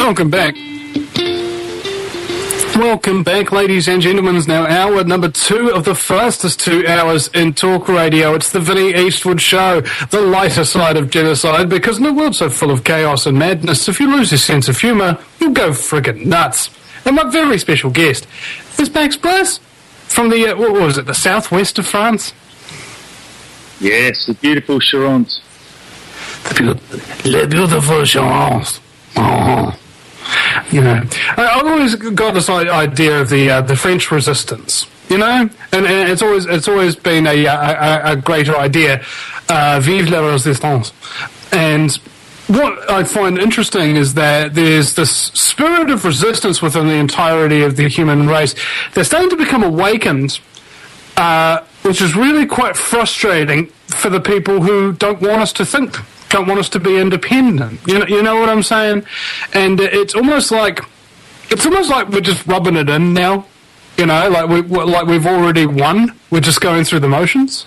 Welcome back. Welcome back, ladies and gentlemen. It's now hour number 2 of the fastest 2 hours in talk radio. It's the Vinnie Eastwood Show, the lighter side of genocide, because in a world so full of chaos and madness, if you lose your sense of humour, you'll go friggin' nuts. And my very special guest is Max Bliss from the, what was it, the southwest of France? Yes, the beautiful Charente. The beautiful Charente. Oh. You know, I've always got this idea of the French Resistance. You know, and it's always been a greater idea. Vive la Resistance. And what I find interesting is that there's this spirit of resistance within the entirety of the human race. They're starting to become awakened, which is really quite frustrating for the people who don't want us to think. Don't want us to be independent. You know what I'm saying? And it's almost like we're just rubbing it in now. You know, like we've already won. We're just going through the motions.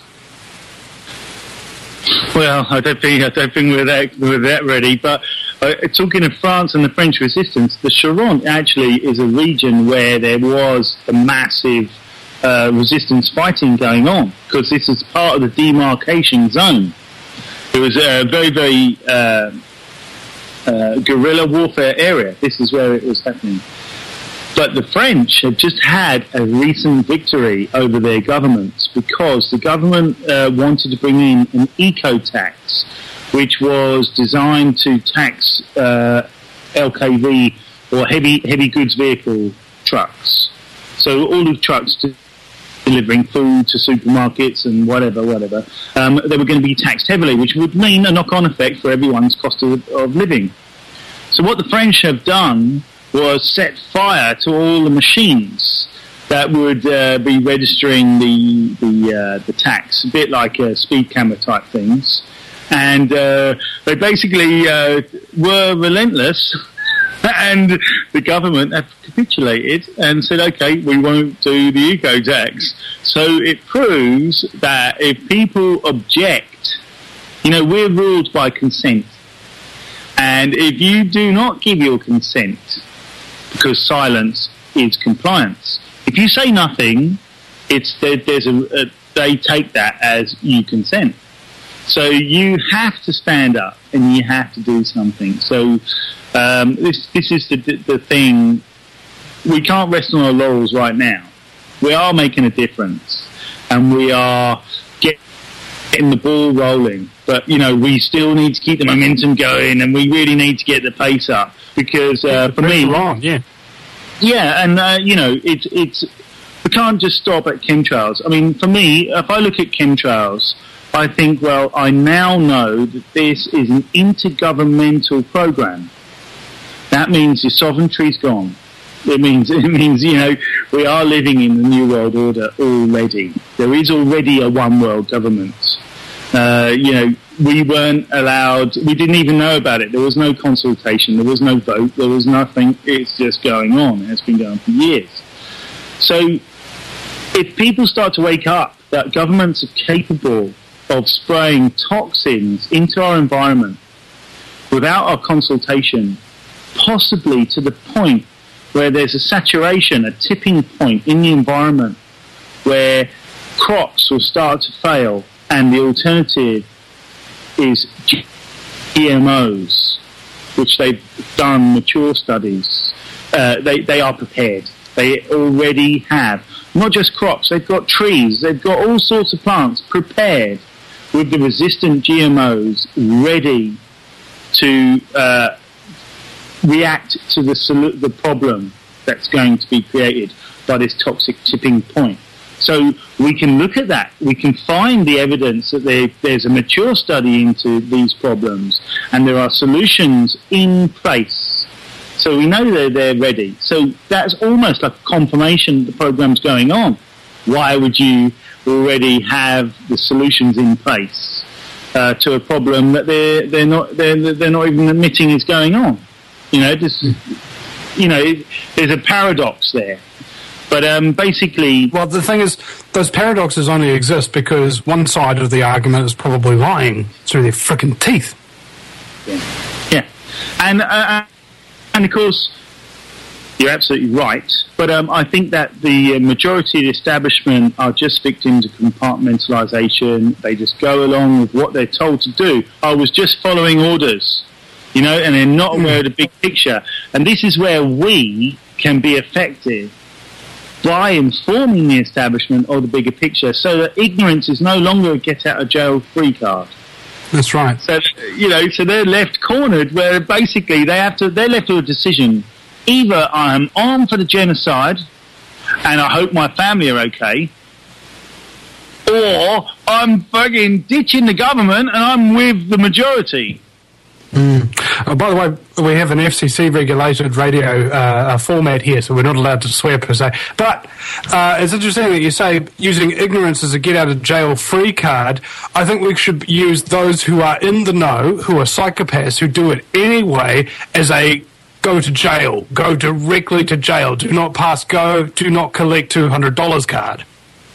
Well, I don't think we're that ready. But talking of France and the French Resistance, the Charente actually is a region where there was a massive resistance fighting going on, because this is part of the demarcation zone. It was a very, very guerrilla warfare area. This is where it was happening. But the French have just had a recent victory over their governments, because the government wanted to bring in an eco-tax, which was designed to tax LKV, or heavy goods vehicle trucks. So all the trucks delivering food to supermarkets and whatever, they were going to be taxed heavily, which would mean a knock-on effect for everyone's cost of living. So what the French have done was set fire to all the machines that would be registering the tax, a bit like speed camera type things. And they basically were relentless. And the government have capitulated and said, okay, we won't do the eco-tax. So it proves that if people object, you know, we're ruled by consent. And if you do not give your consent, because silence is compliance, if you say nothing, they take that as you consent. So you have to stand up and you have to do something. So this is the thing. We can't rest on our laurels right now. We are making a difference, and we are getting the ball rolling. But you know, we still need to keep the momentum going, and we really need to get the pace up, because for me, and you know, it's we can't just stop at chemtrails. I mean, for me, if I look at chemtrails, I think, well, I now know that this is an intergovernmental program. That means your sovereignty's gone. It means, you know, we are living in the New World Order already. There is already a one world government. You know, we weren't allowed, we didn't even know about it. There was no consultation. There was no vote. There was nothing. It's just going on. It's been going on for years. So if people start to wake up that governments are capable of spraying toxins into our environment without our consultation, possibly to the point where there's a saturation, a tipping point in the environment where crops will start to fail, and the alternative is GMOs, which they've done mature studies. They are prepared. They already have not just crops, they've got trees, they've got all sorts of plants prepared with the resistant GMOs ready to react to the problem that's going to be created by this toxic tipping point. So we can look at that. We can find the evidence that there's a mature study into these problems, and there are solutions in place. So we know they're ready. So that's almost like a confirmation that the program's going on. Why would you already have the solutions in place to a problem that they're not even admitting is going on? You know, there's a paradox there. But basically, well, the thing is, those paradoxes only exist because one side of the argument is probably lying through their frickin' teeth. Yeah. And And of course, you're absolutely right, but I think that the majority of the establishment are just victims of compartmentalisation. They just go along with what they're told to do. I was just following orders, and they're not aware of the big picture. And this is where we can be effective by informing the establishment of the bigger picture, so that ignorance is no longer a get-out-of-jail-free card. That's right. So, so they're left cornered, where basically they're left with a decision. Either I'm on for the genocide, and I hope my family are okay, or I'm fucking ditching the government and I'm with the majority. Oh, by the way, we have an FCC-regulated radio format here, so we're not allowed to swear per se. But it's interesting that you say using ignorance as a get-out-of-jail-free card. I think we should use those who are in the know, who are psychopaths, who do it anyway, as a go to jail, go directly to jail, do not pass go, do not collect $200 card.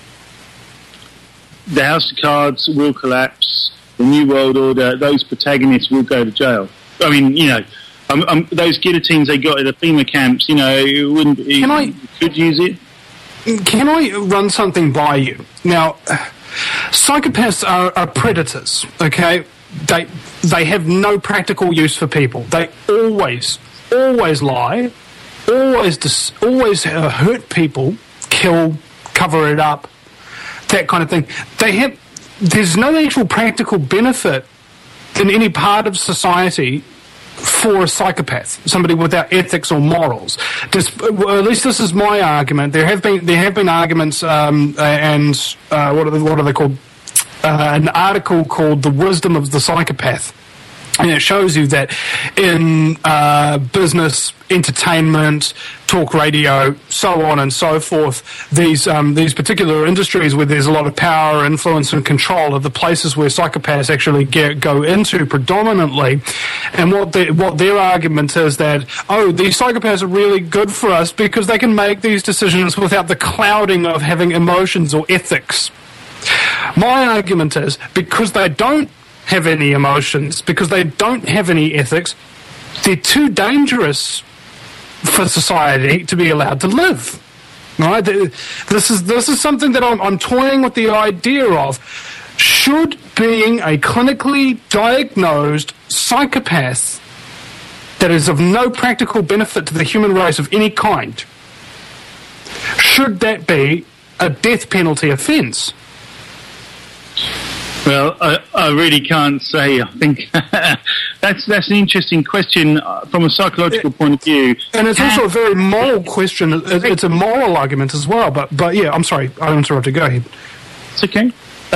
The House of Cards will collapse, the New World Order, those protagonists will go to jail. I mean, those guillotines they got at the FEMA camps, could use it. Can I run something by you? Now, psychopaths are predators, okay? They have no practical use for people. They always lie, always hurt people, kill, cover it up, that kind of thing. There's no actual practical benefit in any part of society for a psychopath, somebody without ethics or morals. At least this is my argument. There have been arguments, and what are they called? An article called "The Wisdom of the Psychopath." And it shows you that in business, entertainment, talk radio, so on and so forth, these particular industries where there's a lot of power, influence, and control are the places where psychopaths actually go into predominantly. And what their argument is that, these psychopaths are really good for us because they can make these decisions without the clouding of having emotions or ethics. My argument is because they don't have any emotions, because they don't have any ethics, they're too dangerous for society to be allowed to live. Right? This is something that I'm toying with the idea of. Should being a clinically diagnosed psychopath that is of no practical benefit to the human race of any kind, should that be a death penalty offence? Well, I really can't say. I think that's an interesting question from a psychological point of view. And it's also a very moral question. It's a moral argument as well. But yeah, I'm sorry, I interrupted. Go ahead. It's okay.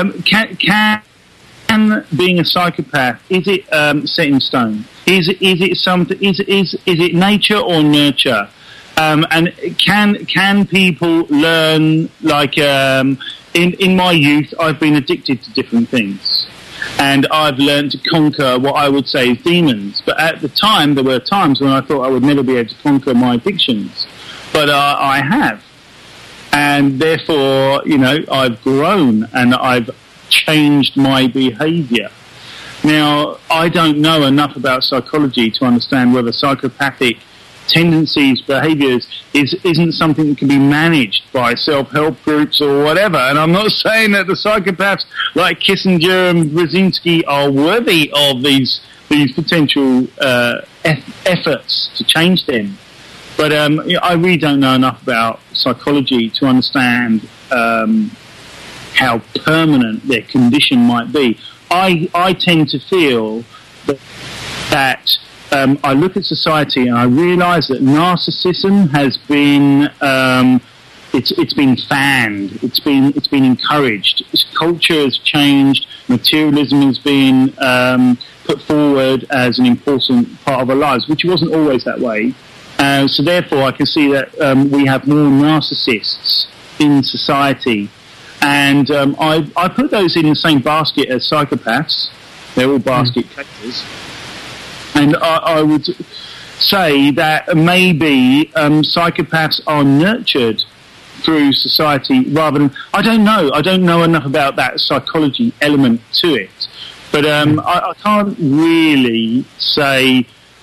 Can being a psychopath, is it set in stone? Is it something? Is it nature or nurture? And can people learn like? In my youth, I've been addicted to different things, and I've learned to conquer what I would say is demons. But at the time, there were times when I thought I would never be able to conquer my addictions, but I have, and therefore, I've grown and I've changed my behaviour. Now, I don't know enough about psychology to understand whether psychopathic tendencies, behaviours isn't something that can be managed by self-help groups or whatever. And I'm not saying that the psychopaths like Kissinger and Brzezinski are worthy of these potential efforts to change them. But I really don't know enough about psychology to understand how permanent their condition might be. I tend to feel that I look at society and I realise that narcissism has been it's been fanned, it's been encouraged. Culture has changed. Materialism has been put forward as an important part of our lives, which wasn't always that way. So therefore, I can see that we have more narcissists in society, and I put those in the same basket as psychopaths. They're all basket cases. And I would say that maybe psychopaths are nurtured through society rather than... I don't know enough about that psychology element to it. But I can't really say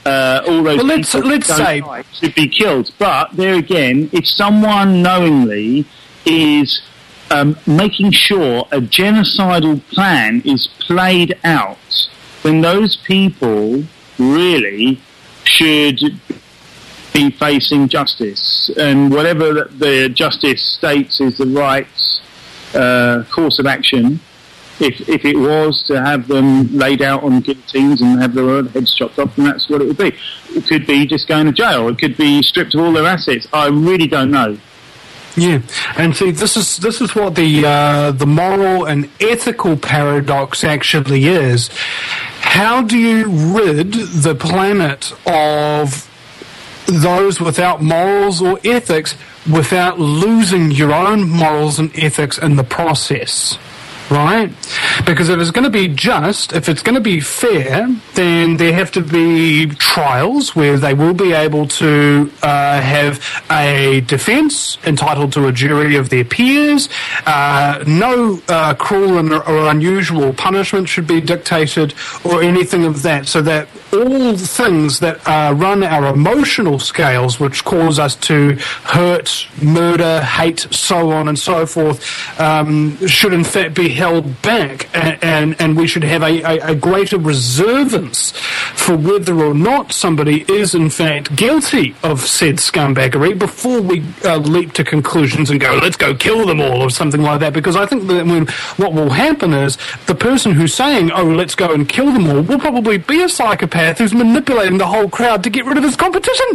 all those people let's say should be killed. But there again, if someone knowingly is making sure a genocidal plan is played out, then those people really should be facing justice, and whatever the justice states is the right course of action. If it was to have them laid out on guillotines and have their heads chopped off, then that's what it would be. It could be just going to jail. It could be stripped of all their assets. I really don't know. Yeah, and see, this is what the moral and ethical paradox actually is. How do you rid the planet of those without morals or ethics without losing your own morals and ethics in the process? Right? Because if it's going to be just, if it's going to be fair, then there have to be trials where they will be able to have a defence entitled to a jury of their peers. No cruel or unusual punishment should be dictated or anything of that, so that all things that run our emotional scales, which cause us to hurt, murder, hate, so on and so forth, should in fact be held back, and we should have a greater reservance for whether or not somebody is in fact guilty of said scumbaggery before we leap to conclusions and go, let's go kill them all or something like that. Because I think that what will happen is the person who's saying, oh, let's go and kill them all, will probably be a psychopath who's manipulating the whole crowd to get rid of his competition.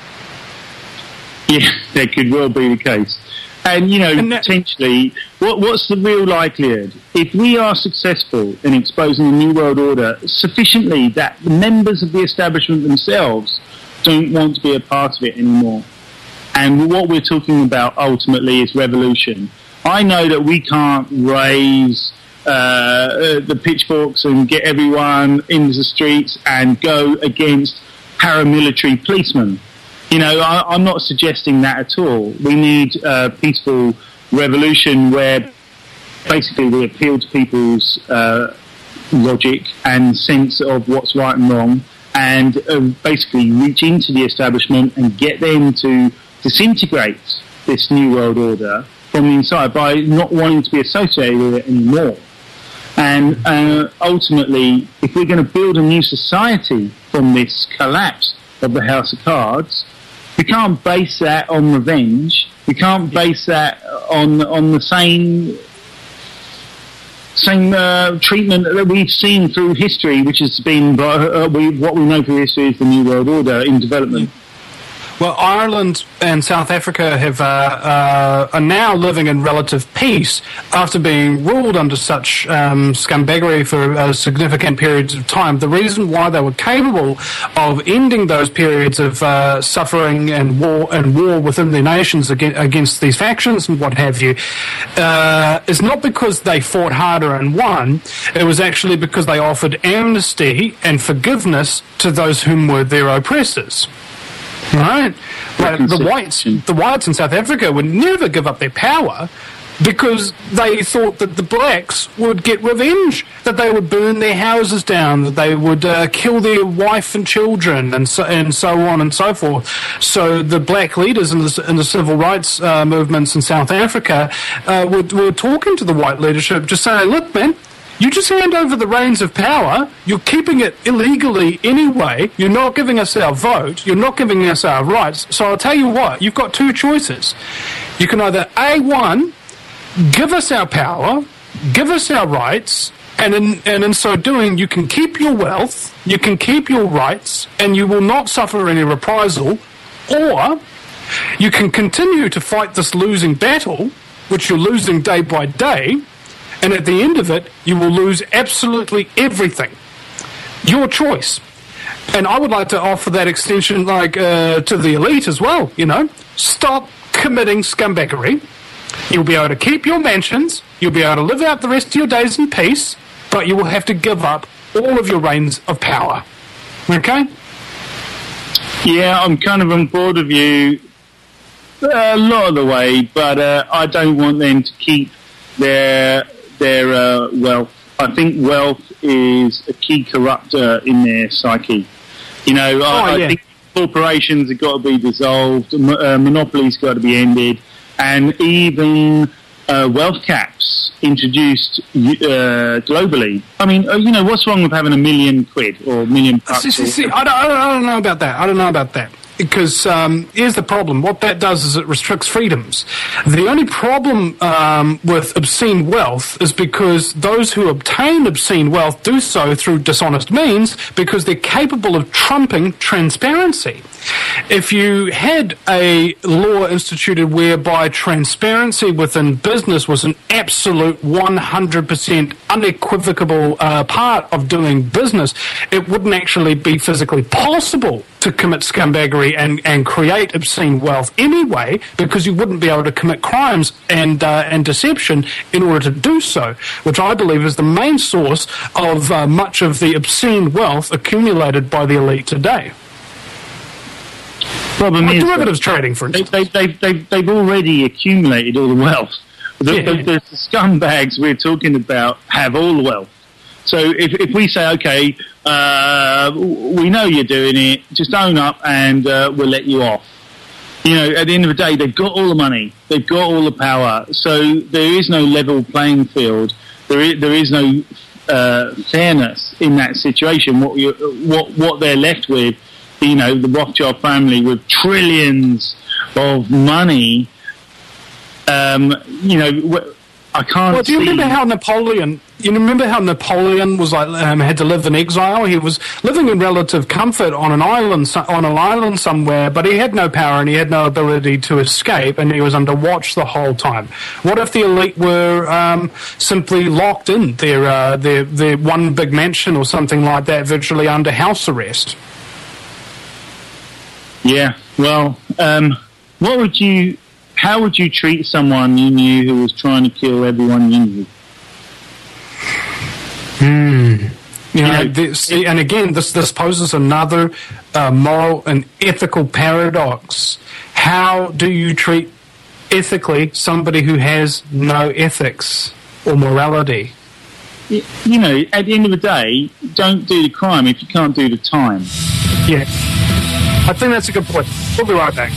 Yeah, that could well be the case. And, potentially, what's the real likelihood? If we are successful in exposing the New World Order sufficiently that the members of the establishment themselves don't want to be a part of it anymore, and what we're talking about ultimately is revolution. I know that we can't raise the pitchforks and get everyone into the streets and go against paramilitary policemen. I'm not suggesting that at all. We need a peaceful revolution where basically we appeal to people's logic and sense of what's right and wrong, and basically reach into the establishment and get them to disintegrate this New World Order from the inside by not wanting to be associated with it anymore. And ultimately, if we're going to build a new society from this collapse of the House of Cards, we can't base that on revenge. We can't base that on the same treatment that we've seen through history, which has been what we know through history is the New World Order in development. Well, Ireland and South Africa are now living in relative peace after being ruled under such scumbaggery for significant periods of time. The reason why they were capable of ending those periods of suffering and war within their nations against these factions and what have you is not because they fought harder and won. It was actually because they offered amnesty and forgiveness to those whom were their oppressors. Right? Like the whites in South Africa would never give up their power because they thought that the blacks would get revenge, that they would burn their houses down, that they would kill their wife and children, and so on and so forth. So the black leaders in the civil rights movements in South Africa were talking to the white leadership, just saying, look, man, you just hand over the reins of power. You're keeping it illegally anyway. You're not giving us our vote. You're not giving us our rights. So I'll tell you what, you've got two choices. You can either, A1, give us our power, give us our rights, and in so doing, you can keep your wealth, you can keep your rights, and you will not suffer any reprisal, or you can continue to fight this losing battle, which you're losing day by day, and at the end of it, you will lose absolutely everything. Your choice. And I would like to offer that extension to the elite as well, Stop committing scumbaggery. You'll be able to keep your mansions, you'll be able to live out the rest of your days in peace, but you will have to give up all of your reins of power. Okay? Yeah, I'm kind of on board with you a lot of the way, but I don't want them to keep their wealth. I think wealth is a key corruptor in their psyche. You know, I think corporations have got to be dissolved, monopolies got to be ended, and even wealth caps introduced globally. I mean, you know, what's wrong with having £1 million or £1 million bucks? I don't know about that. I don't know about that. Because here's the problem. What that does is it restricts freedoms. The only problem with obscene wealth is because those who obtain obscene wealth do so through dishonest means because they're capable of trumping transparency. If you had a law instituted whereby transparency within business was an absolute 100% unequivocal part of doing business, it wouldn't actually be physically possible to commit scumbaggery and create obscene wealth anyway, because you wouldn't be able to commit crimes and deception in order to do so, which I believe is the main source of much of the obscene wealth accumulated by the elite today. Problem is, derivatives trading, for instance. They've already accumulated all the wealth. The scumbags we're talking about have all the wealth. So if we say, okay, we know you're doing it, just own up and we'll let you off. You know, at the end of the day, they've got all the money, they've got all the power, so there is no level playing field. There is no fairness in that situation. What they're left with, you know, the Rothschild family with trillions of money. You know, I can't. Well, do you remember how Napoleon? You remember how Napoleon was like had to live in exile? He was living in relative comfort on an island somewhere, but he had no power and he had no ability to escape, and he was under watch the whole time. What if the elite were simply locked in their one big mansion or something like that, virtually under house arrest? Yeah. Well, how would you treat someone you knew who was trying to kill everyone you knew? And again, this poses another moral and ethical paradox. How do you treat ethically somebody who has no ethics or morality? You know, at the end of the day, don't do the crime if you can't do the time. Yeah. I think that's a good point. We'll be right back.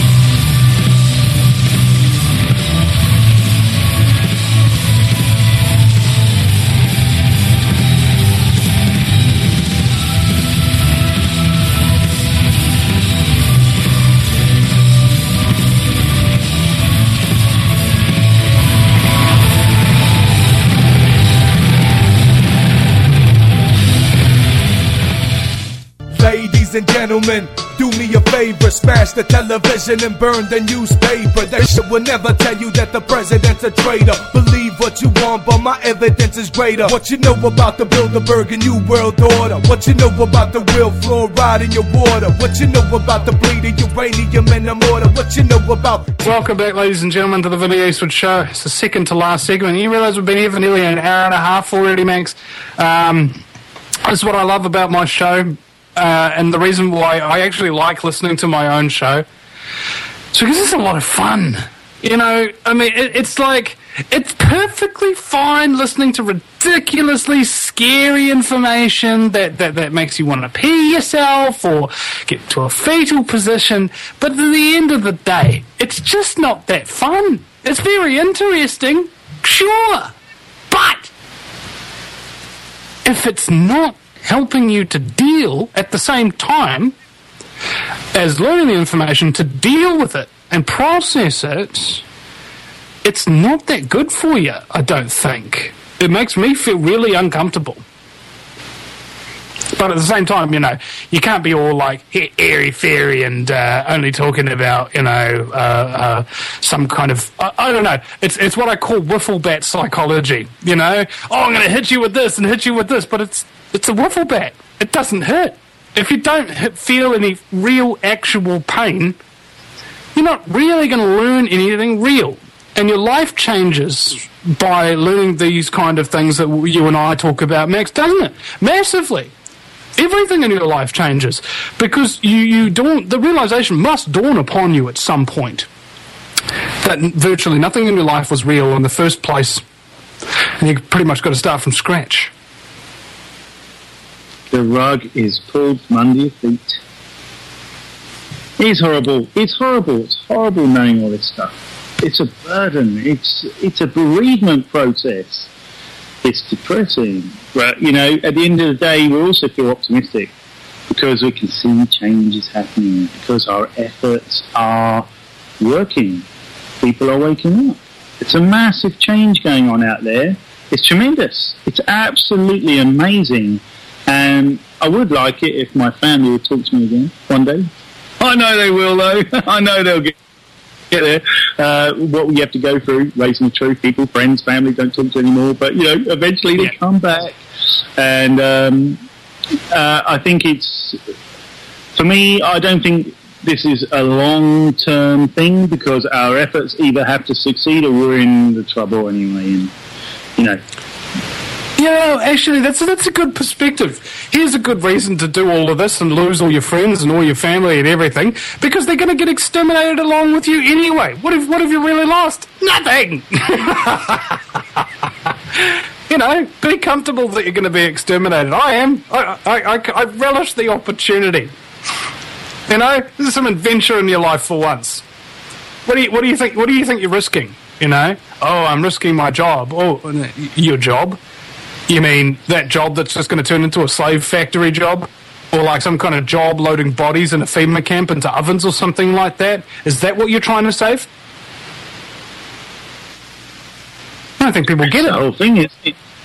Ladies and gentlemen, do me a favor, smash the television and burn the newspaper. That shit will never tell you that the president's a traitor. Believe what you want, but my evidence is greater. What you know about the Bilderberg and New World Order? What you know about the real fluoride in your water? What you know about the bleeding uranium in the mortar? What you know about... Welcome back, ladies and gentlemen, to the Vinny Eastwood Show. It's the second to last segment. You realise we've been here for nearly an hour and a half already, Max. This is what I love about my show. And the reason why I actually like listening to my own show is because it's a lot of fun. You know, I mean, it's like, it's perfectly fine listening to ridiculously scary information that makes you want to pee yourself or get to a fetal position. But at the end of the day, it's just not that fun. It's very interesting, sure. But if it's not helping you to deal at the same time as learning the information to deal with it and process it, it's not that good for you, I don't think. It makes me feel really uncomfortable. But at the same time, you know, you can't be all like airy-fairy and only talking about, you know, some kind of, I don't know. It's what I call wiffle bat psychology, you know. Oh, I'm going to hit you with this and hit you with this, but it's a wiffle bat. It doesn't hurt. If you don't feel any real, actual pain, you're not really going to learn anything real. And your life changes by learning these kind of things that you and I talk about, Max, doesn't it? Massively. Everything in your life changes because the realization must dawn upon you at some point that virtually nothing in your life was real in the first place, and you pretty much got to start from scratch. the rug is pulled from under your feet. It's horrible. It's horrible. It's horrible knowing all this stuff. It's a burden. It's a bereavement process. It's depressing. But, you know, at the end of the day, we also feel optimistic because we can see changes happening, because our efforts are working. People are waking up. It's a massive change going on out there. It's tremendous. It's absolutely amazing. And I would like it if my family would talk to me again one day. I know they will, though. I know they'll get there. What we have to go through, raising the truth, people, friends, family don't talk to anymore. But, you know, eventually they come back. And I think it's, for me, I don't think this is a long-term thing because our efforts either have to succeed or we're in the trouble anyway. And, you know. Yeah, actually, that's a good perspective. Here's a good reason to do all of this and lose all your friends and all your family and everything, because they're going to get exterminated along with you anyway. What have you really lost? Nothing! You know, be comfortable that you're going to be exterminated. I am. I relish the opportunity. You know, there's some adventure in your life for once. What do you think? What do you think you're risking? You know, oh, I'm risking my job. Oh, your job? You mean that job that's just going to turn into a slave factory job? Or like some kind of job loading bodies in a FEMA camp into ovens or something like that? Is that what you're trying to save? I don't think people get it. The whole thing is,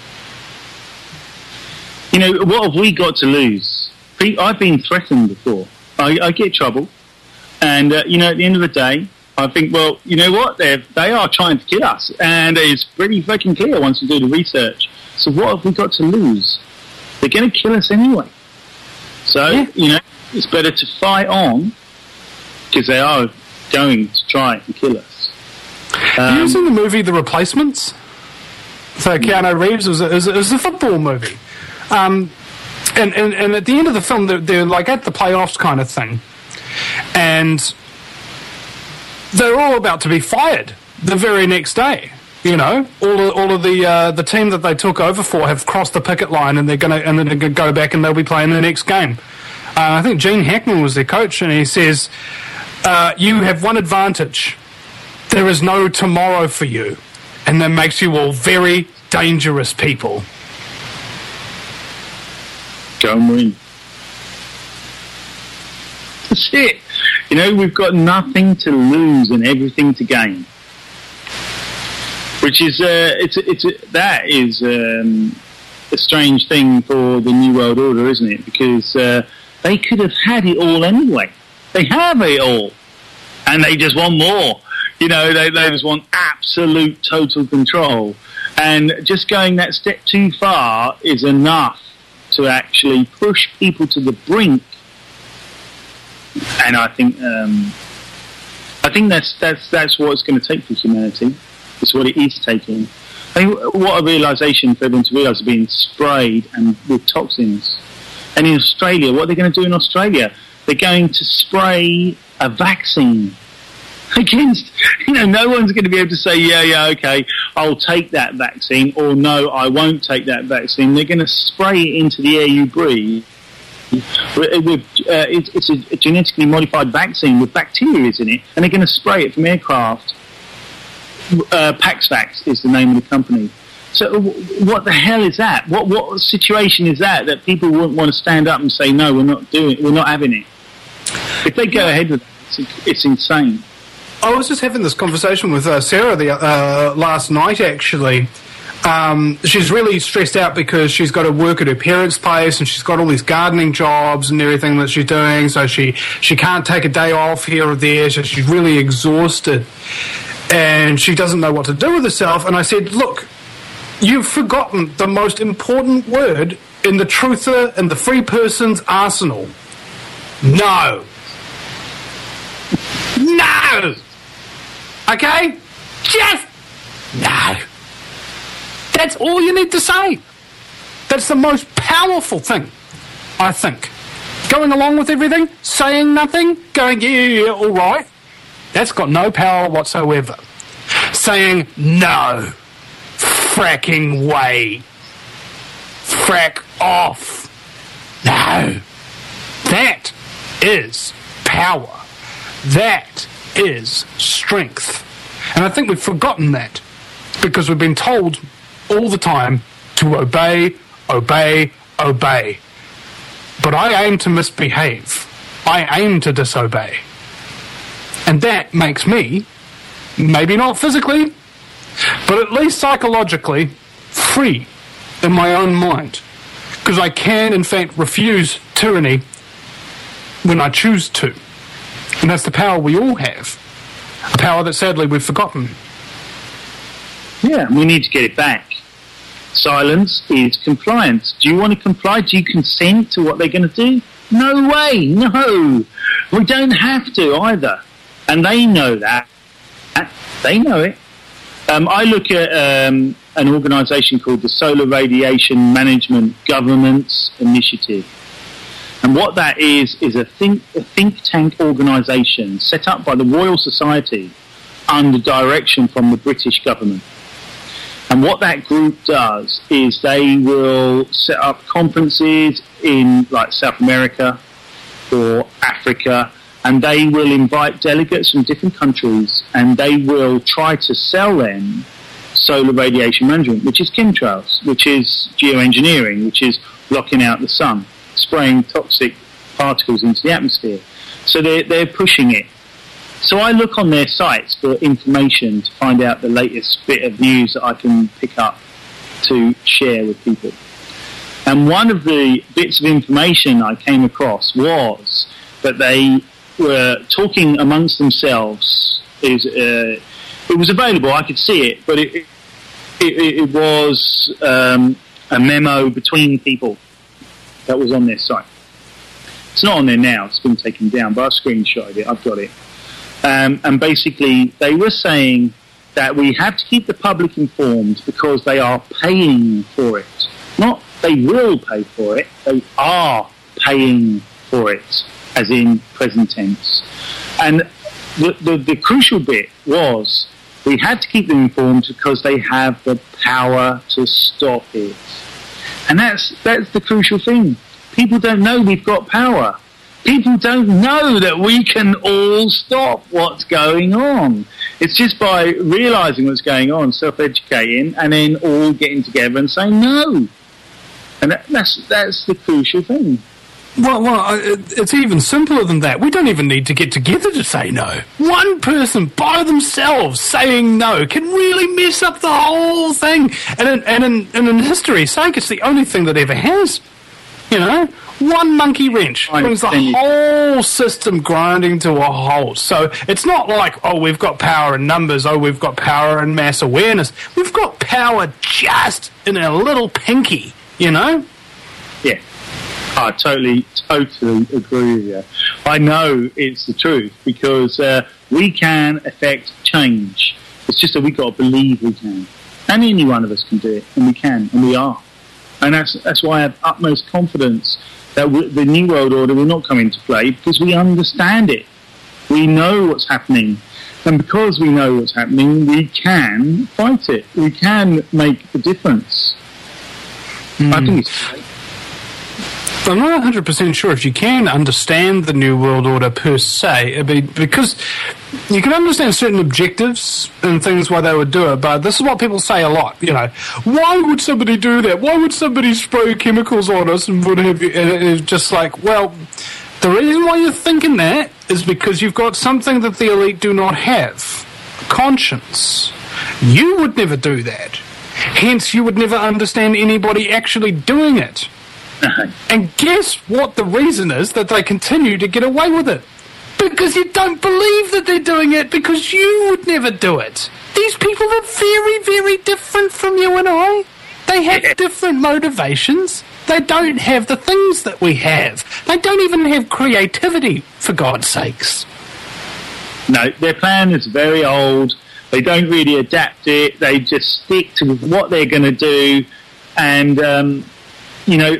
you know, what have we got to lose? I've been threatened before. I get trouble. And, you know, at the end of the day, I think, well, you know what? They are trying to kill us. And it's pretty fucking clear once you do the research. So what have we got to lose? They're going to kill us anyway. So, you know, it's better to fight on because they are going to try and kill us. Have you seen the movie The Replacements? So Keanu Reeves was a football movie. And at the end of the film, they're like at the playoffs kind of thing. And they're all about to be fired the very next day. You know, all of the team that they took over for have crossed the picket line, and they're gonna go back and they'll be playing the next game. I think Gene Hackman was their coach, and he says, "You have one advantage: there is no tomorrow for you, and that makes you all very dangerous people." Go and win. That's it. You know, we've got nothing to lose and everything to gain. Which is that is a strange thing for the New World Order, isn't it? Because they could have had it all anyway. They have it all, and they just want more. You know, they just want absolute, total control. And just going that step too far is enough to actually push people to the brink. And I think that's what it's going to take for humanity. It's what it is taking. I think what a realisation for everyone to realise is being sprayed and with toxins. And in Australia, what are they going to do in Australia? They're going to spray a vaccine against, you know, no one's going to be able to say, yeah, okay, I'll take that vaccine, or no, I won't take that vaccine. They're going to spray it into the air you breathe. It's a genetically modified vaccine with bacteria in it, and they're going to spray it from aircraft. Paxvax is the name of the company. So what the hell is that? What situation is that people wouldn't want to stand up and say, no, we're not having it? If they go ahead with it, it's insane. I was just having this conversation with Sarah last night, actually. She's really stressed out because she's got to work at her parents' place and she's got all these gardening jobs and everything that she's doing, so she can't take a day off here or there, so she's really exhausted. And she doesn't know what to do with herself. And I said, look, you've forgotten the most important word in the truther and the free person's arsenal. No. No. Okay? Just no. That's all you need to say. That's the most powerful thing, I think. Going along with everything, saying nothing, going, yeah, all right. That's got no power whatsoever. Saying no. Fracking way. Frack off. No. That is power. That is strength. And I think we've forgotten that because we've been told all the time to obey, obey, obey. But I aim to misbehave. I aim to disobey. And that makes me, maybe not physically, but at least psychologically, free in my own mind. Because I can, in fact, refuse tyranny when I choose to. And that's the power we all have. A power that sadly we've forgotten. Yeah, we need to get it back. Silence is compliance. Do you want to comply? Do you consent to what they're going to do? No way, no. We don't have to either. And they know that. They know it. I look at an organisation called the Solar Radiation Management Governance Initiative. And what that is a think tank organisation set up by the Royal Society under direction from the British government. And what that group does is they will set up conferences in like South America or Africa, and they will invite delegates from different countries, and they will try to sell them solar radiation management, which is chemtrails, which is geoengineering, which is blocking out the sun, spraying toxic particles into the atmosphere. So they're pushing it. So I look on their sites for information to find out the latest bit of news that I can pick up to share with people. And one of the bits of information I came across was that they were talking amongst themselves. It was available, I could see it, but it was a memo between people that was on their site. It's not on there now, it's been taken down, but I screenshotted it, I've got it. And basically, they were saying that we have to keep the public informed because they are paying for it. Not they will pay for it, they are paying for it, as in present tense. And the crucial bit was we had to keep them informed because they have the power to stop it. And that's the crucial thing. People don't know we've got power. People don't know that we can all stop what's going on. It's just by realising what's going on, self-educating, and then all getting together and saying no. And that's the crucial thing. Well, it's even simpler than that. We don't even need to get together to say no. One person by themselves saying no can really mess up the whole thing. And in history's sake, it's the only thing that ever has. You know, one monkey wrench brings the whole system grinding to a halt. So it's not like, oh, we've got power in numbers, oh, we've got power in mass awareness. We've got power just in a little pinky, you know? Yeah, I totally agree with you. I know it's the truth because we can affect change. It's just that we've got to believe we can. And any one of us can do it, and we can, and we are. And that's why I have utmost confidence that the New World Order will not come into play because we understand it. We know what's happening. And because we know what's happening, we can fight it. We can make a difference. I think it's great. I'm not 100% sure if you can understand the New World Order per se, because you can understand certain objectives and things why they would do it, but this is what people say a lot, you know. Why would somebody do that? Why would somebody spray chemicals on us and what have you? And it's just like, well, the reason why you're thinking that is because you've got something that the elite do not have. Conscience. You would never do that. Hence, you would never understand anybody actually doing it. And guess what the reason is that they continue to get away with it? Because you don't believe that they're doing it, because you would never do it. These people are very, very different from you and I. They have different motivations. They don't have the things that we have. They don't even have creativity, for God's sakes. No, their plan is very old. They don't really adapt it. They just stick to what they're going to do. And, you know,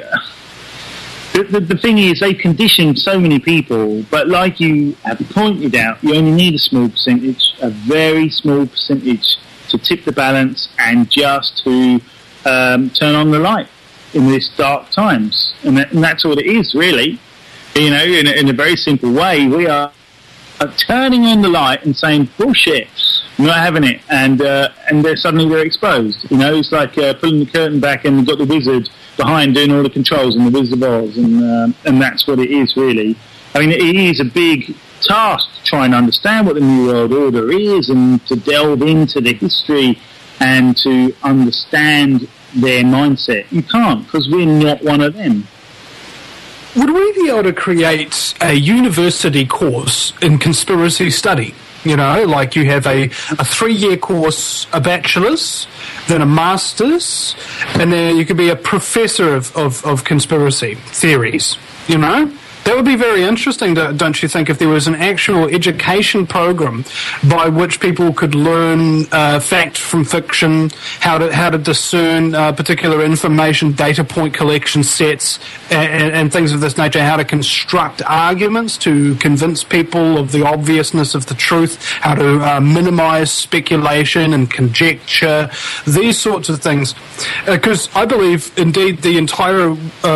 the thing is, they condition so many people, but like you have pointed out, you only need a small percentage, a very small percentage, to tip the balance and just to turn on the light. in this dark times, and that's what it is, really. You know, in a very simple way, we are turning on the light and saying bullshit, I'm not having it, and they're exposed. You know, it's like pulling the curtain back and you've got the wizard behind doing all the controls and the Wizard of Oz, and that's what it is, really. I mean, it is a big task to try and understand what the New World Order is and to delve into the history and to understand their mindset. You can't, because we're not one of them. Would we be able to create a university course in conspiracy study? You know, like you have a 3-year course, a bachelor's, then a master's, and then you could be a professor of conspiracy theories, you know? That would be very interesting, don't you think, if there was an actual education program by which people could learn fact from fiction, how to discern particular information, data point collection sets, and things of this nature, how to construct arguments to convince people of the obviousness of the truth, how to minimize speculation and conjecture, these sorts of things. Because I believe, indeed, the entire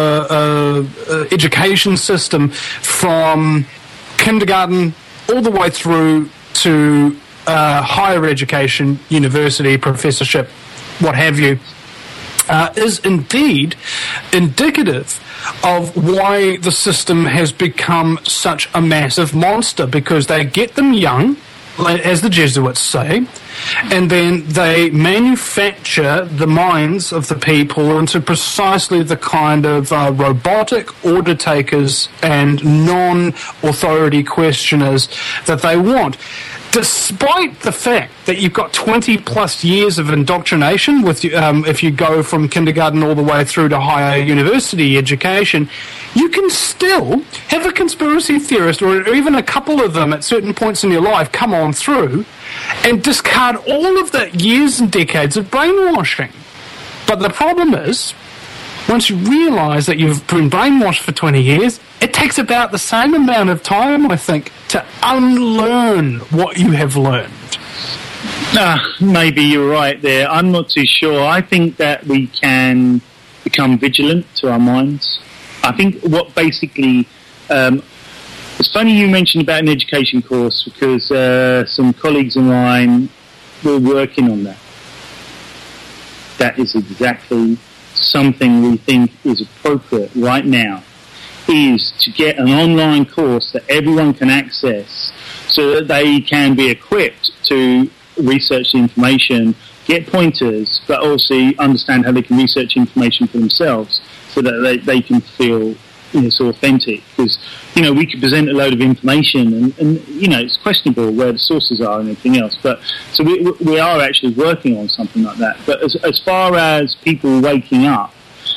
education system from kindergarten all the way through to higher education, university, professorship, what have you, is indeed indicative of why the system has become such a massive monster, because they get them young, as the Jesuits say, and then they manufacture the minds of the people into precisely the kind of robotic order takers and non-authority questioners that they want. Despite the fact that you've got 20 plus years of indoctrination with if you go from kindergarten all the way through to higher university education, you can still have a conspiracy theorist or even a couple of them at certain points in your life come on through and discard all of the years and decades of brainwashing. But the problem is, once you realise that you've been brainwashed for 20 years, it takes about the same amount of time, I think, to unlearn what you have learned. Maybe you're right there. I'm not too sure. I think that we can become vigilant to our minds. I think what basically... it's funny you mentioned about an education course, because some colleagues of mine were working on that. That is exactly something we think is appropriate right now, is to get an online course that everyone can access so that they can be equipped to research the information, get pointers, but also understand how they can research information for themselves so that they can feel, you know, so authentic. Because, you know, we could present a load of information and you know, it's questionable where the sources are and everything else. But so we are actually working on something like that. But as far as people waking up,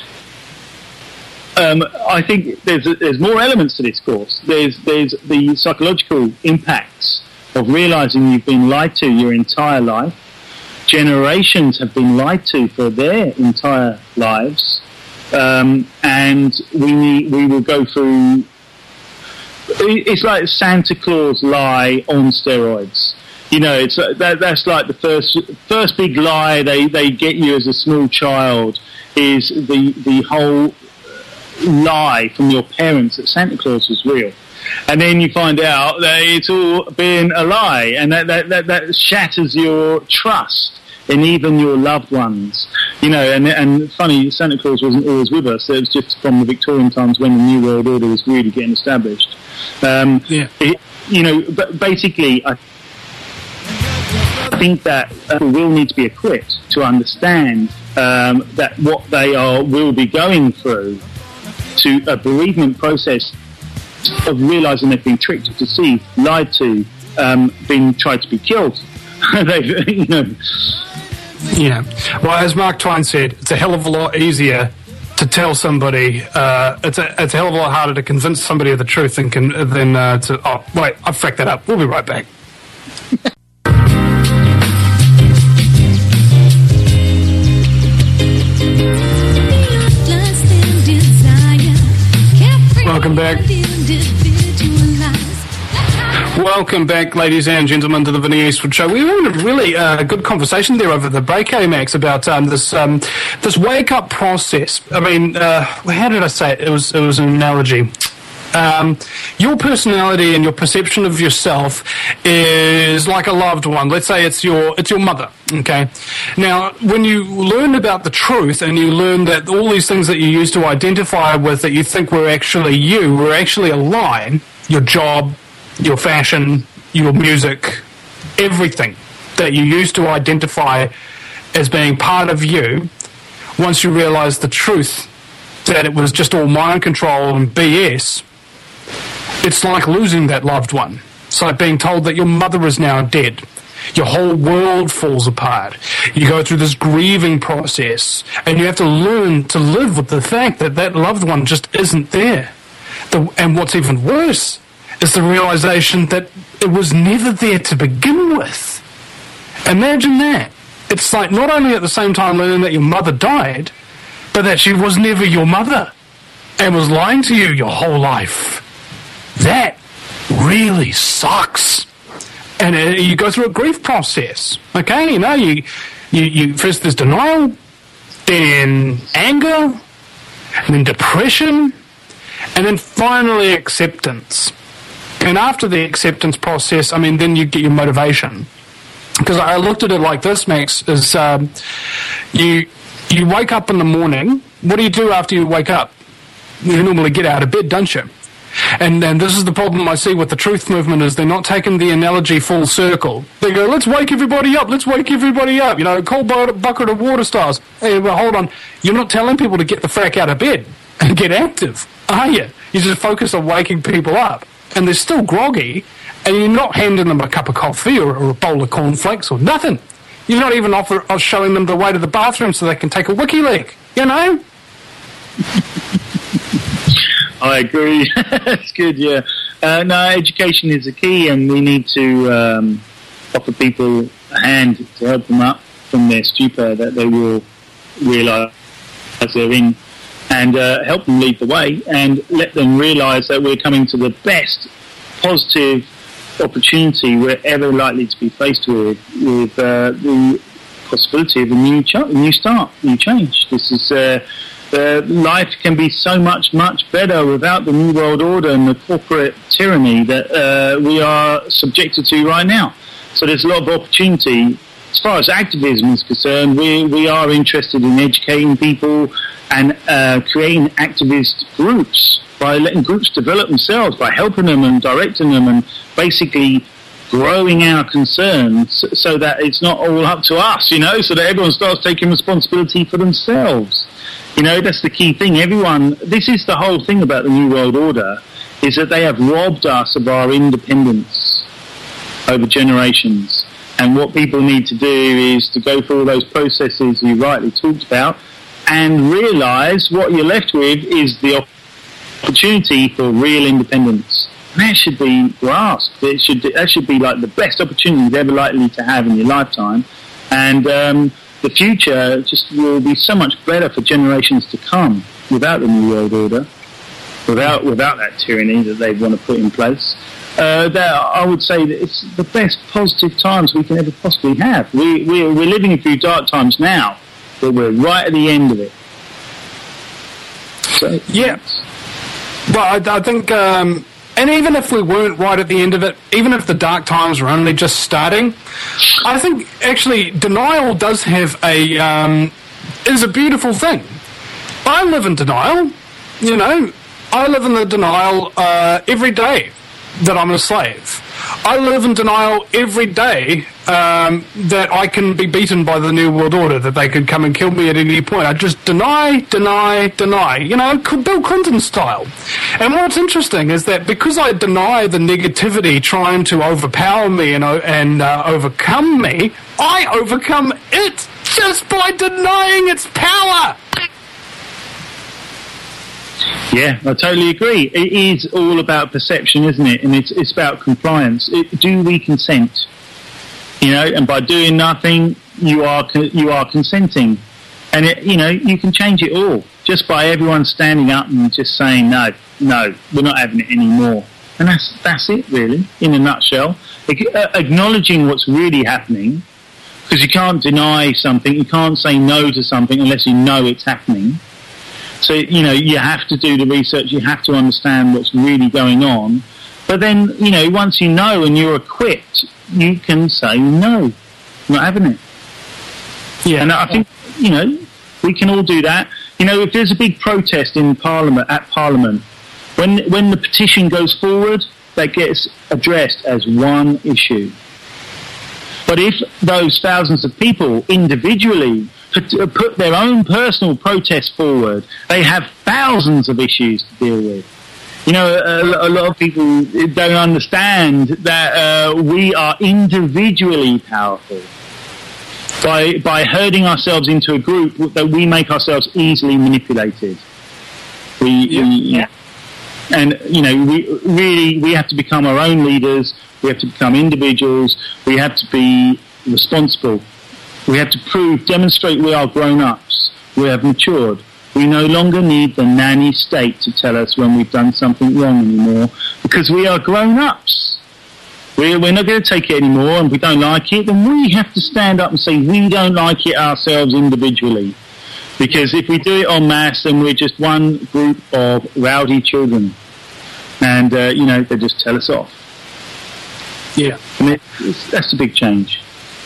I think there's more elements to this course. There's the psychological impacts of realising you've been lied to your entire life. Generations have been lied to for their entire lives. And we will go through. It's like Santa Claus lie on steroids. You know, it's that's like the first big lie they get you as a small child is the whole lie from your parents that Santa Claus was real, and then you find out that it's all been a lie, and that shatters your trust in even your loved ones. You know, and funny, Santa Claus wasn't always with us. It was just from the Victorian times when the New World Order was really getting established. You know, but basically, I think that people will need to be equipped to understand that what they will be going through to a bereavement process of realising they've been tricked, deceived, lied to, been tried to be killed. You know. Yeah. Well, as Mark Twain said, it's a hell of a lot easier to tell somebody. It's a hell of a lot harder to convince somebody of the truth than to. Oh, wait, I've fracked that up. We'll be right back. Welcome back. welcome back, ladies and gentlemen, to the Vinny Eastwood Show. We were having a really good conversation there over the break, Max, about this wake-up process. I mean, how did I say it? It was an analogy. Your personality and your perception of yourself is like a loved one. Let's say it's your mother, okay? Now, when you learn about the truth and you learn that all these things that you used to identify with that you think were actually you were actually a lie, your job, your fashion, your music, everything that you used to identify as being part of you, once you realize the truth that it was just all mind control and BS, it's like losing that loved one. It's like being told that your mother is now dead. Your whole world falls apart. You go through this grieving process, and you have to learn to live with the fact that that loved one just isn't there. And what's even worse is the realization that it was never there to begin with. Imagine that. It's like not only at the same time learning that your mother died, but that she was never your mother and was lying to you your whole life. That really sucks. And you go through a grief process, okay? You know, you first there's denial, then anger, and then depression, and then finally acceptance. And after the acceptance process, I mean, then you get your motivation. Because I looked at it like this, Max, is you wake up in the morning. What do you do after you wake up? You normally get out of bed, don't you? And this is the problem I see with the truth movement, is they're not taking the analogy full circle. They go, let's wake everybody up, you know, cold bucket of water stars. Hey, well, hold on. You're not telling people to get the frack out of bed and get active, are you? You just focus on waking people up. And they're still groggy, and you're not handing them a cup of coffee or a bowl of cornflakes or nothing. You're not even showing them the way to the bathroom so they can take a wiki leg, you know? I agree. That's good, yeah. No, education is the key, and we need to offer people a hand to help them up from their stupor that they will realise they're in, and help them lead the way, and let them realise that we're coming to the best positive opportunity we're ever likely to be faced with the possibility of a new start, new change. This is... life can be so much better without the New World Order and the corporate tyranny that we are subjected to right now. So there's a lot of opportunity. As far as activism is concerned, we are interested in educating people and creating activist groups, by letting groups develop themselves, by helping them and directing them, and basically growing our concerns so that it's not all up to us, you know, so that everyone starts taking responsibility for themselves. You know, that's the key thing. This is the whole thing about the New World Order, is that they have robbed us of our independence over generations. And what people need to do is to go through all those processes you rightly talked about and realise what you're left with is the opportunity for real independence. And that should be grasped. That should be like the best opportunity you're ever likely to have in your lifetime. And the future just will be so much better for generations to come without the New World Order, without that tyranny that they want to put in place. That I would say that it's the best positive times we can ever possibly have. We're living through dark times now, but we're right at the end of it. So, yeah. Well, I think, and even if we weren't right at the end of it, even if the dark times were only just starting, I think actually denial does have is a beautiful thing. I live in denial, you know. I live in the denial every day that I'm a slave. I live in denial every day that I can be beaten by the New World Order, that they could come and kill me at any point. I just deny, you know, Bill Clinton style. And what's interesting is that because I deny the negativity trying to overpower me and overcome me, I overcome it just by denying its power. Yeah, I totally agree. It is all about perception, isn't it? And it's about compliance. Do we consent? You know, and by doing nothing, you are consenting. And you can change it all just by everyone standing up and just saying no, we're not having it anymore. And that's it, really, in a nutshell. Acknowledging what's really happening, because you can't deny something, you can't say no to something unless you know it's happening. So, you have to do the research, you have to understand what's really going on. But then, once you know and you're equipped, you can say no, I'm not having it. Yeah. And I think, we can all do that. If there's a big protest in Parliament, when the petition goes forward, that gets addressed as one issue. But if those thousands of people individually put their own personal protest forward, they have thousands of issues to deal with. A lot of people don't understand that we are individually powerful. By herding ourselves into a group, that we make ourselves easily manipulated. And we have to become our own leaders. We have to become individuals. We have to be responsible. We have to demonstrate we are grown-ups. We have matured. We no longer need the nanny state to tell us when we've done something wrong anymore, because we are grown-ups. We're not going to take it anymore, and if we don't like it, then we have to stand up and say we don't like it ourselves individually. Because if we do it en masse, then we're just one group of rowdy children. And, they just tell us off. Yeah. And that's a big change.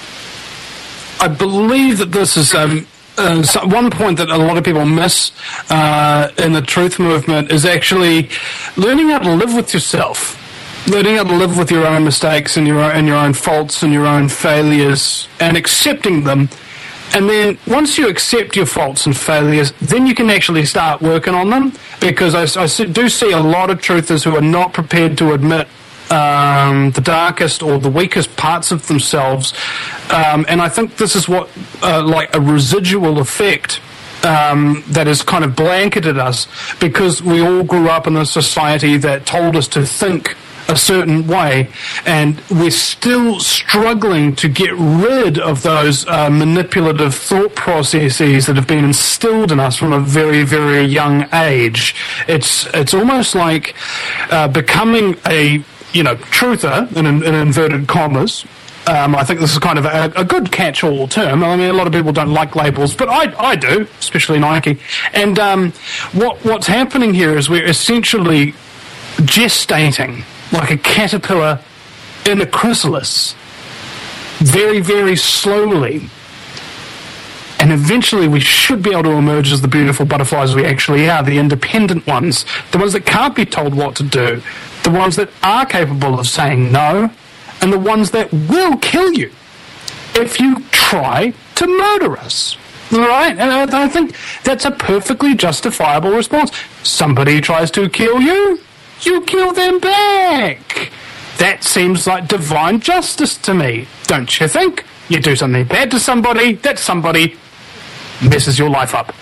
I believe that this is one point that a lot of people miss in the truth movement is actually learning how to live with yourself. Learning how to live with your own mistakes and your own faults and your own failures and accepting them. And then once you accept your faults and failures, then you can actually start working on them, because I do see a lot of truthers who are not prepared to admit the darkest or the weakest parts of themselves. And I think this is what, like a residual effect that has kind of blanketed us, because we all grew up in a society that told us to think a certain way, and we're still struggling to get rid of those manipulative thought processes that have been instilled in us from a very, very young age. It's almost like becoming a truther in inverted commas. I think this is kind of a good catch-all term. I mean, a lot of people don't like labels, but I do, especially Nike. And what's happening here is we're essentially gestating like a caterpillar in a chrysalis, very, very slowly. And eventually we should be able to emerge as the beautiful butterflies we actually are, the independent ones, the ones that can't be told what to do, the ones that are capable of saying no, and the ones that will kill you if you try to murder us. All right? And I think that's a perfectly justifiable response. Somebody tries to kill you, you kill them back. That seems like divine justice to me, don't you think? You do something bad to somebody, that somebody messes your life up.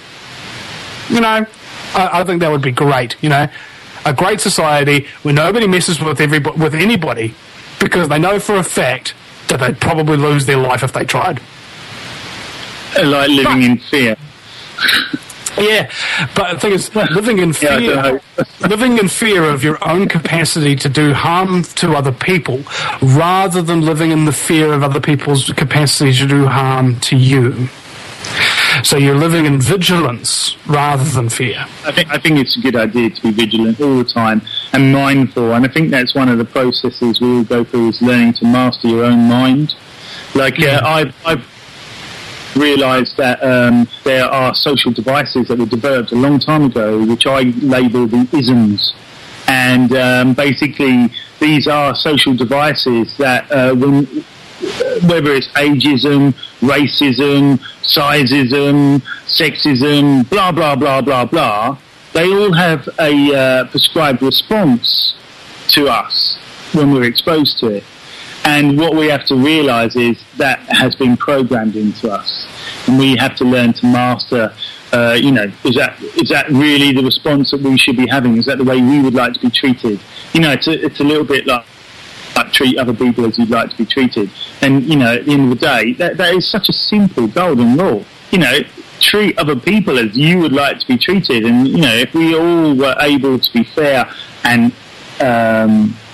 I think that would be great, a great society where nobody messes with anybody, because they know for a fact that they'd probably lose their life if they tried. Like living in fear. Yeah, but the thing is, living in fear of your own capacity to do harm to other people, rather than living in the fear of other people's capacity to do harm to you. So you're living in vigilance rather than fear. I think it's a good idea to be vigilant all the time and mindful, and I think that's one of the processes we all go through, is learning to master your own mind. I've realised that there are social devices that were developed a long time ago, which I label the isms. And basically, these are social devices that, whether it's ageism, racism, sizeism, sexism, blah, blah, blah, blah, blah, they all have a prescribed response to us when we're exposed to it. And what we have to realise is that has been programmed into us, and we have to learn to master. Is that really the response that we should be having? Is that the way we would like to be treated? It's a little bit like treat other people as you'd like to be treated. And at the end of the day, that is such a simple golden rule. Treat other people as you would like to be treated. And if we all were able to be fair and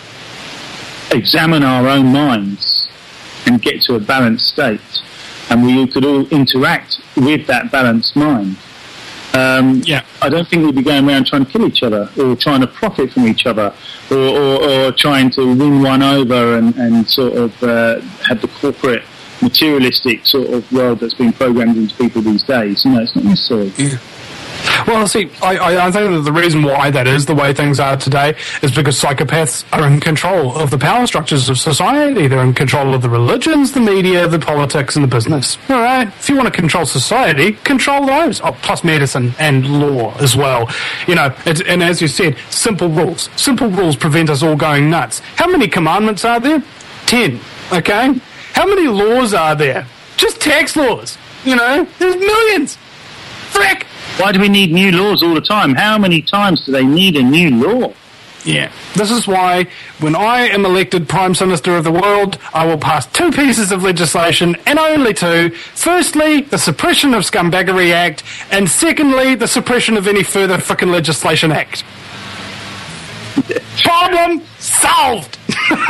examine our own minds and get to a balanced state, and we could all interact with that balanced mind, I don't think we'd be going around trying to kill each other or trying to profit from each other or trying to win one over and sort of have the corporate materialistic sort of world that's been programmed into people these days. It's not necessary. Yeah. Well, see, I think that the reason why that is the way things are today is because psychopaths are in control of the power structures of society. They're in control of the religions, the media, the politics, and the business. All right? If you want to control society, control those. Oh, plus medicine and law as well. And as you said, simple rules. Simple rules prevent us all going nuts. How many commandments are there? 10. Okay? How many laws are there? Just tax laws. There's millions. Frick! Why do we need new laws all the time? How many times do they need a new law? Yeah. This is why when I am elected Prime Minister of the world, I will pass 2 pieces of legislation, and only 2. Firstly, the Suppression of Scumbaggery Act, and secondly, the suppression of any further frickin' legislation act. Problem solved!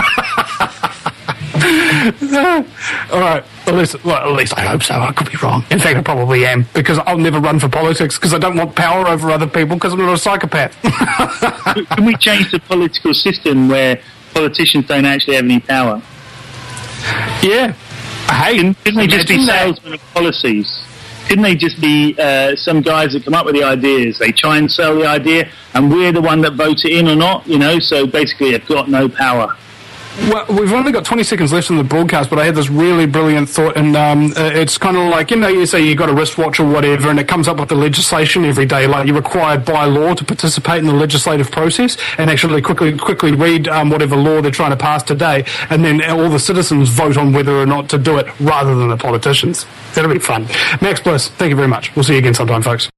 All right. At least I hope so. I could be wrong. In fact, I probably am, because I'll never run for politics because I don't want power over other people because I'm not a psychopath. Can we change the political system where politicians don't actually have any power? Yeah. Hey, couldn't they just be salesmen of policies? Couldn't they just be some guys that come up with the ideas? They try and sell the idea, and we're the one that votes it in or not, so basically they've got no power. Well, we've only got 20 seconds left in the broadcast, but I had this really brilliant thought, and it's kind of like, you say you got a wristwatch or whatever, and it comes up with the legislation every day, like you're required by law to participate in the legislative process and actually quickly read whatever law they're trying to pass today, and then all the citizens vote on whether or not to do it rather than the politicians. That'll be fun. Max Bliss, thank you very much. We'll see you again sometime, folks.